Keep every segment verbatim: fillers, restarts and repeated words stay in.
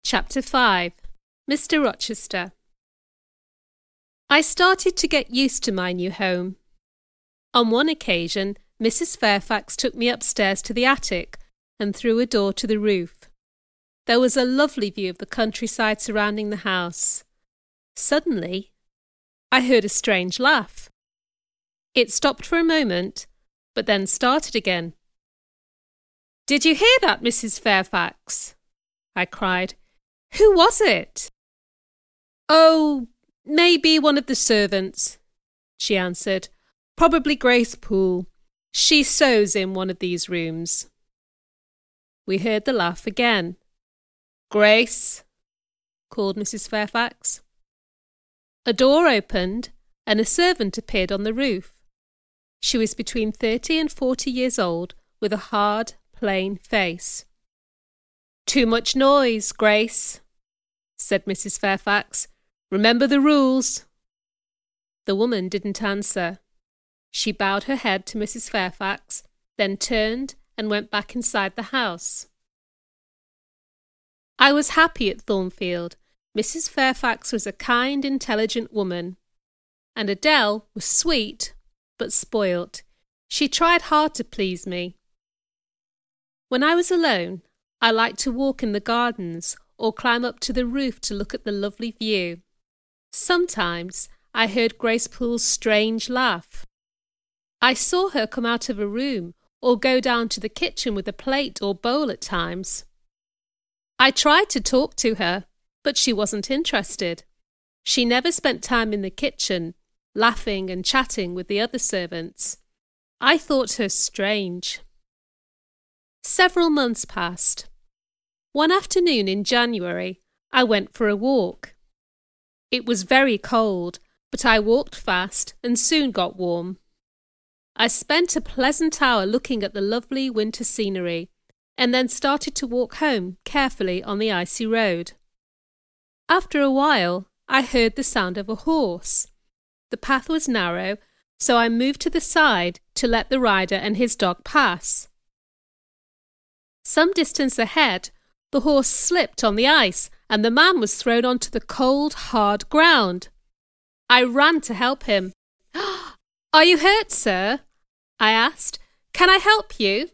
Chapter five. Mister Rochester. I started to get used to my new home. On one occasion, Missus Fairfax took me upstairs to the attic and through a door to the roof. There was a lovely view of the countryside surrounding the house. Suddenly, I heard a strange laugh. It stopped for a moment, but then started again. "Did you hear that, Missus Fairfax?" I cried. "Who was it?" "Oh, maybe one of the servants," she answered. "Probably Grace Poole. She sews in one of these rooms." We heard the laugh again. "Grace," called Missus Fairfax. A door opened and a servant appeared on the roof. She was between thirty and forty years old, with a hard, plain face. "Too much noise, Grace," said Missus Fairfax. "Remember the rules." The woman didn't answer. She bowed her head to Missus Fairfax, then turned and went back inside the house. I was happy at Thornfield. Missus Fairfax was a kind, intelligent woman, and Adele was sweet but spoilt. She tried hard to please me. When I was alone, I liked to walk in the gardens or climb up to the roof to look at the lovely view. Sometimes I heard Grace Poole's strange laugh. I saw her come out of a room or go down to the kitchen with a plate or bowl at times. I tried to talk to her, but she wasn't interested. She never spent time in the kitchen, laughing and chatting with the other servants. I thought her strange. Several months passed. One afternoon in January, I went for a walk. It was very cold, but I walked fast and soon got warm. I spent a pleasant hour looking at the lovely winter scenery, and then started to walk home carefully on the icy road. After a while, I heard the sound of a horse. The path was narrow, so I moved to the side to let the rider and his dog pass. Some distance ahead, the horse slipped on the ice, and the man was thrown onto the cold, hard ground. I ran to help him. "Are you hurt, sir?" I asked. "Can I help you?"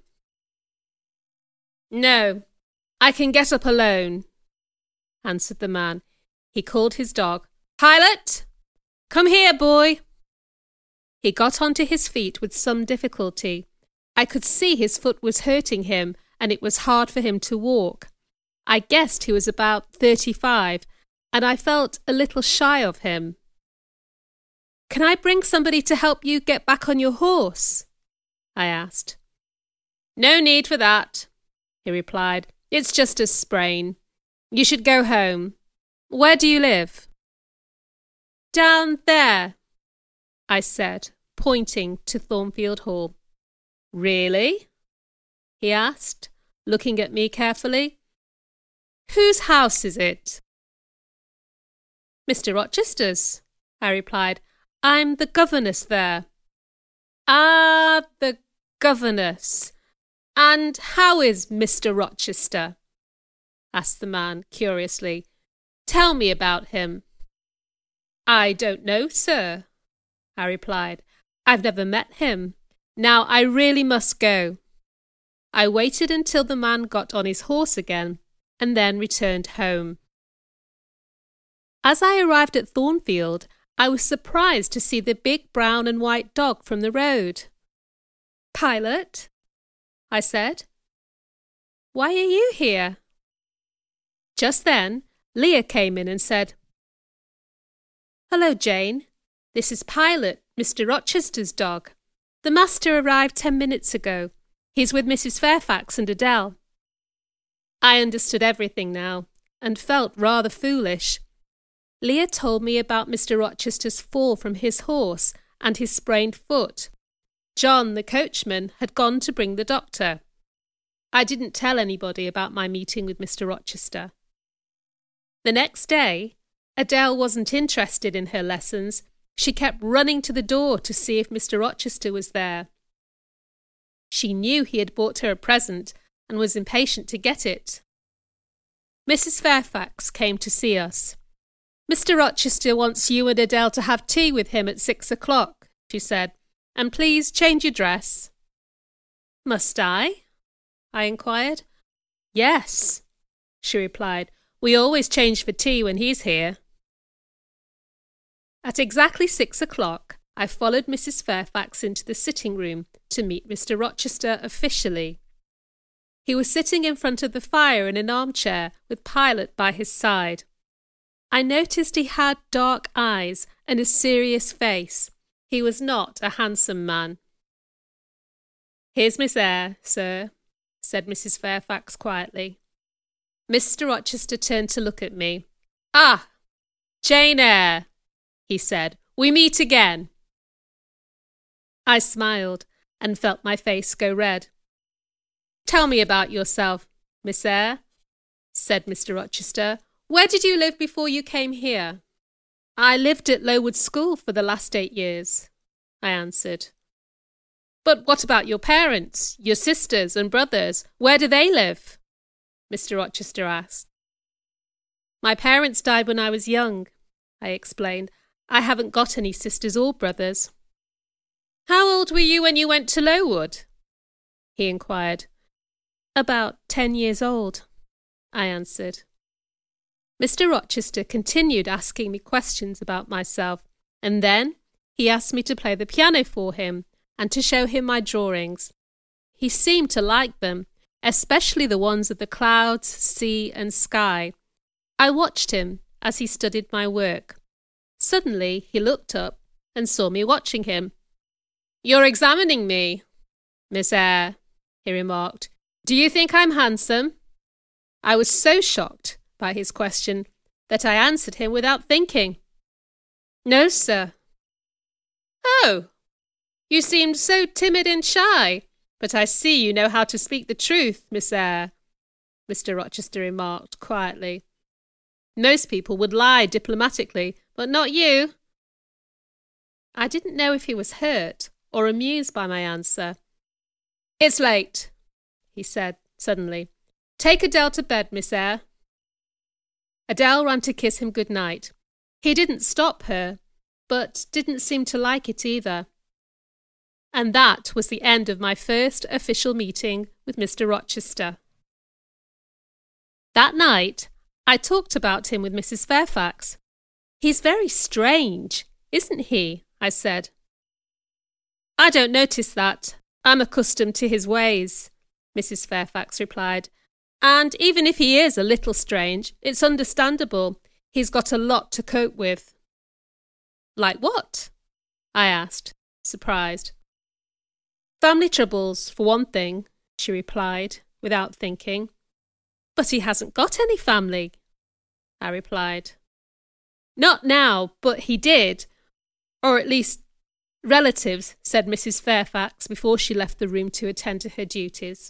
"No, I can get up alone," answered the man. He called his dog. "Pilot, come here, boy." He got onto his feet with some difficulty. I could see his foot was hurting him, and it was hard for him to walk. I guessed he was about thirty-five, and I felt a little shy of him. "Can I bring somebody to help you get back on your horse?" I asked. "No need for that," he replied. "It's just a sprain. You should go home. Where do you live?" "Down there," I said, pointing to Thornfield Hall. "Really?" he asked, looking at me carefully. "Whose house is it?" "Mister Rochester's," I replied. "I'm the governess there." "Ah, the governess. And how is Mister Rochester?" asked the man curiously. "Tell me about him." "I don't know, sir," I replied. "I've never met him. Now I really must go." I waited until the man got on his horse again, and then returned home. As I arrived at Thornfield, I was surprised to see the big brown and white dog from the road. "Pilot," I said, "why are you here?" Just then, Leah came in and said, "Hello, Jane. This is Pilot, Mister Rochester's dog. The master arrived ten minutes ago. He's with Missus Fairfax and Adele." I understood everything now, and felt rather foolish. Leah told me about Mister Rochester's fall from his horse and his sprained foot. John, the coachman, had gone to bring the doctor. I didn't tell anybody about my meeting with Mister Rochester. The next day, Adele wasn't interested in her lessons. She kept running to the door to see if Mister Rochester was there. She knew he had bought her a present and was impatient to get it. Missus Fairfax came to see us. Mister Rochester wants you and Adele to have tea with him at six o'clock, she said, and please change your dress. Must I? I inquired. Yes, she replied. We always change for tea when he's here. At exactly six o'clock, I followed Missus Fairfax into the sitting room to meet Mister Rochester officially. He was sitting in front of the fire in an armchair with Pilot by his side. I noticed he had dark eyes and a serious face. He was not a handsome man. Here's Miss Eyre, sir, said Missus Fairfax quietly. Mister Rochester turned to look at me. Ah, Jane Eyre, he said. We meet again. I smiled and felt my face go red. Tell me about yourself, Miss Eyre, said Mister Rochester. Where did you live before you came here? I lived at Lowood School for the last eight years, I answered. But what about your parents, your sisters and brothers? Where do they live? Mister Rochester asked. My parents died when I was young, I explained. I haven't got any sisters or brothers. How old were you when you went to Lowood? He inquired. About ten years old, I answered. Mister Rochester continued asking me questions about myself, and then he asked me to play the piano for him and to show him my drawings. He seemed to like them, especially the ones of the clouds, sea and sky. I watched him as he studied my work. Suddenly he looked up and saw me watching him. You're examining me, Miss Eyre, he remarked. Do you think I'm handsome? I was so shocked by his question that I answered him without thinking. No, sir. Oh, you seemed so timid and shy, but I see you know how to speak the truth, Miss Eyre, Mister Rochester remarked quietly. Most people would lie diplomatically, but not you. I didn't know if he was hurt or amused by my answer. It's late, he said suddenly. Take Adele to bed, Miss Eyre. Adele ran to kiss him good night. He didn't stop her, but didn't seem to like it either. And that was the end of my first official meeting with Mister Rochester. That night, I talked about him with Missus Fairfax. He's very strange, isn't he? I said. I don't notice that. I'm accustomed to his ways, Missus Fairfax replied. And even if he is a little strange, it's understandable. He's got a lot to cope with. Like what? I asked, surprised. Family troubles, for one thing, she replied, without thinking. But he hasn't got any family, I replied. Not now, but he did. Or at least relatives, said Missus Fairfax before she left the room to attend to her duties.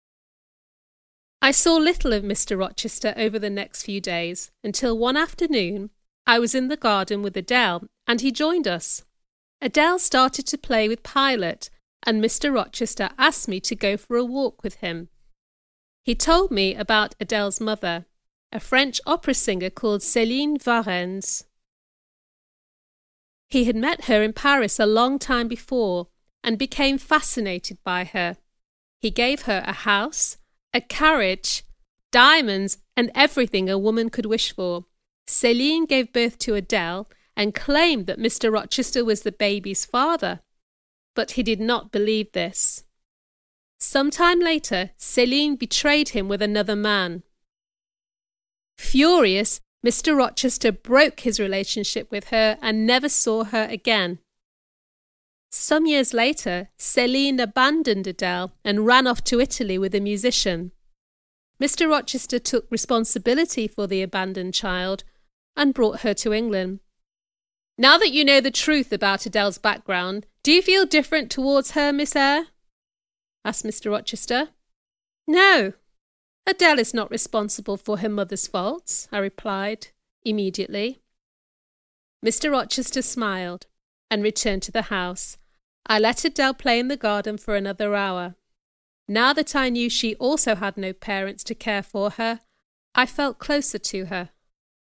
I saw little of Mister Rochester over the next few days, until one afternoon I was in the garden with Adele, and he joined us. Adele started to play with Pilot, and Mister Rochester asked me to go for a walk with him. He told me about Adele's mother, a French opera singer called Céline Varens. He had met her in Paris a long time before and became fascinated by her. He gave her a house, a carriage, diamonds, and everything a woman could wish for. Céline gave birth to Adele and claimed that Mister Rochester was the baby's father. But he did not believe this. Some time later, Céline betrayed him with another man. Furious, Mister Rochester broke his relationship with her and never saw her again. Some years later, Céline abandoned Adele and ran off to Italy with a musician. Mister Rochester took responsibility for the abandoned child and brought her to England. Now that you know the truth about Adele's background, do you feel different towards her, Miss Eyre? Asked Mister Rochester. No, Adele is not responsible for her mother's faults, I replied immediately. Mister Rochester smiled and returned to the house. I let Adele play in the garden for another hour. Now that I knew she also had no parents to care for her, I felt closer to her.